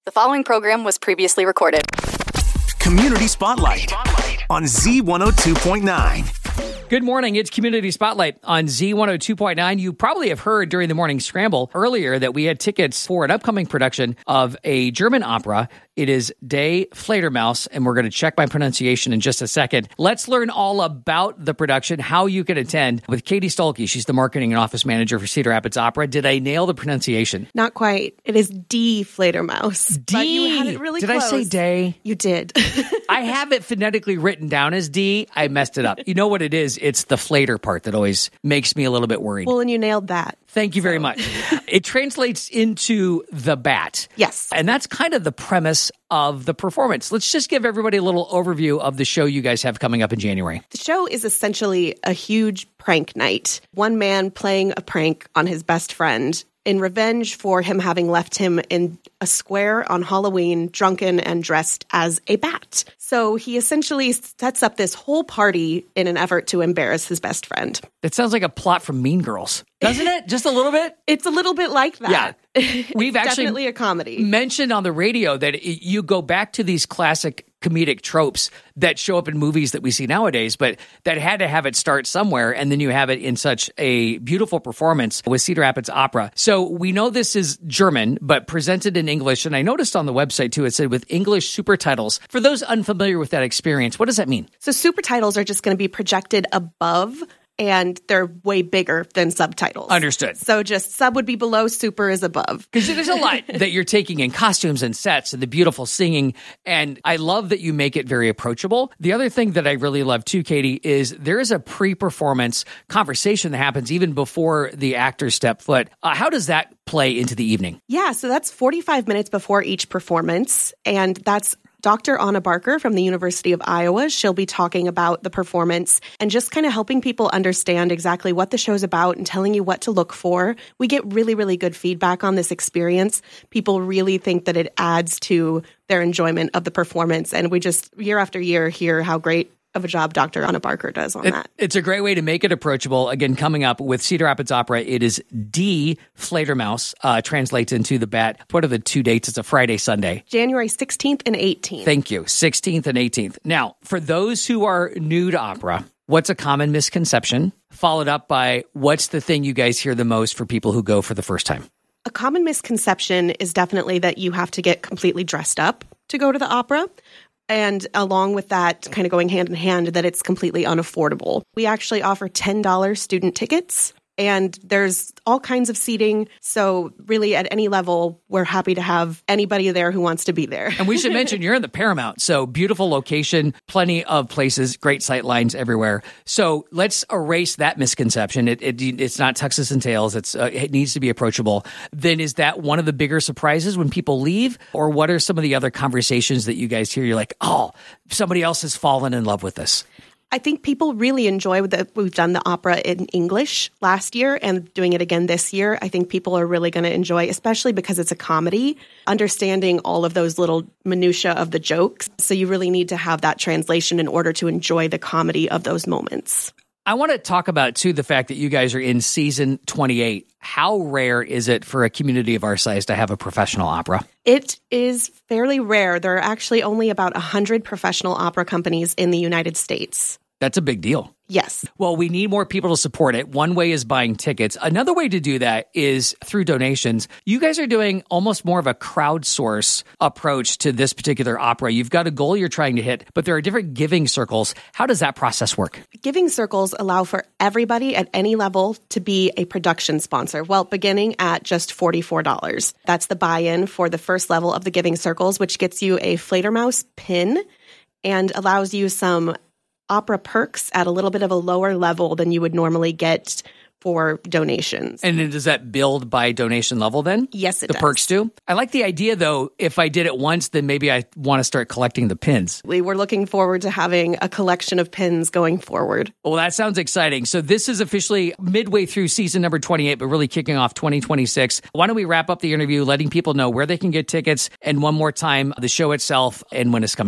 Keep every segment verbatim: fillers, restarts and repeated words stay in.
The following program was previously recorded. Community Spotlight on Z one oh two point nine. Good morning. It's Community Spotlight on Z one oh two point nine. You probably have heard during the morning scramble earlier that we had tickets for an upcoming production of a German opera. It is Die Fledermaus, and we're going to check my pronunciation in just a second. Let's learn all about the production, how you can attend with Katie Stolke. She's the marketing and office manager for Cedar Rapids Opera. Did I nail the pronunciation? Not quite. It is Die Fledermaus. D. But you had it really did close. I say day? You did. I have it phonetically written down as D. I messed it up. You know what it is? It's the flater part that always makes me a little bit worried. Well, and you nailed that. Thank you very much. It translates into the bat. Yes. And that's kind of the premise of the performance. Let's just give everybody a little overview of the show you guys have coming up in January. The show is essentially a huge prank night. One man playing a prank on his best friend in revenge for him having left him in a square on Halloween, drunken and dressed as a bat. So he essentially sets up this whole party in an effort to embarrass his best friend. It sounds like a plot from Mean Girls, doesn't it? Just a little bit? It's a little bit like that. Yeah. We've It's actually definitely a comedy. mentioned on the radio that it, you go back to these classic comedic tropes that show up in movies that we see nowadays, but that had to have it start somewhere, and then you have it in such a beautiful performance with Cedar Rapids Opera. So we know this is German, but presented in English, and I noticed on the website too, it said with English super titles. For those unfamiliar with that experience, what does that mean? So super titles are just going to be projected above, and they're way bigger than subtitles. Understood. So just sub would be below, super is above. Because there's a lot that you're taking in costumes and sets and the beautiful singing. And I love that you make it very approachable. The other thing that I really love too, Katie, is there is a pre-performance conversation that happens even before the actors step foot. Uh, how does that play into the evening? Yeah, so that's forty-five minutes before each performance. And that's Doctor Anna Barker from the University of Iowa. She'll be talking about the performance and just kind of helping people understand exactly what the show's about and telling you what to look for. We get really, really good feedback on this experience. People really think that it adds to their enjoyment of the performance. And we just, year after year, hear how great of a job Doctor Anna Barker does on it, that. It's a great way to make it approachable. Again, coming up with Cedar Rapids Opera, it is Die Fledermaus, uh, translates into the bat. What are the two dates? It's a Friday, Sunday. January sixteenth and eighteenth. Thank you. sixteenth and eighteenth. Now, for those who are new to opera, what's a common misconception? Followed up by what's the thing you guys hear the most for people who go for the first time? A common misconception is definitely that you have to get completely dressed up to go to the opera. And along with that, kind of going hand in hand, that it's completely unaffordable. We actually offer ten dollars student tickets, and there's all kinds of seating. So really, at any level, we're happy to have anybody there who wants to be there. And we should mention you're in the Paramount, so beautiful location, plenty of places, great sight lines everywhere. So let's erase that misconception. It, it it's not tuxes and tails. It's uh, it needs to be approachable. Then is that one of the bigger surprises when people leave, or what are some of the other conversations that you guys hear? You're like, oh, somebody else has fallen in love with this. I think people really enjoy that we've done the opera in English last year and doing it again this year. I think people are really going to enjoy, especially because it's a comedy, understanding all of those little minutia of the jokes. So you really need to have that translation in order to enjoy the comedy of those moments. I want to talk about, too, the fact that you guys are in season twenty-eight. How rare is it for a community of our size to have a professional opera? It is fairly rare. There are actually only about one hundred professional opera companies in the United States. That's a big deal. Yes. Well, we need more people to support it. One way is buying tickets. Another way to do that is through donations. You guys are doing almost more of a crowdsource approach to this particular opera. You've got a goal you're trying to hit, but there are different giving circles. How does that process work? Giving circles allow for everybody at any level to be a production sponsor, well, beginning at just forty-four dollars. That's the buy-in for the first level of the giving circles, which gets you a Fledermaus pin and allows you some opera perks at a little bit of a lower level than you would normally get for donations. And then does that build by donation level then? Yes, it the does. The perks do? I like the idea, though, if I did it once, then maybe I want to start collecting the pins. We were looking forward to having a collection of pins going forward. Well, that sounds exciting. So this is officially midway through season number twenty-eight, but really kicking off twenty twenty-six. Why don't we wrap up the interview, letting people know where they can get tickets, and one more time, the show itself and when it's coming up.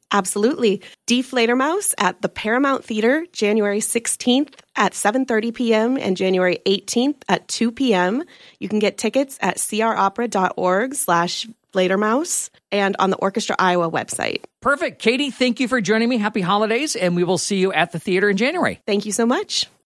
Absolutely. Die Fledermaus at the Paramount Theater, January sixteenth at seven thirty p.m. and January eighteenth at two p.m. You can get tickets at cropera.org slash Fledermaus and on the Orchestra Iowa website. Perfect. Katie, thank you for joining me. Happy holidays, and we will see you at the theater in January. Thank you so much.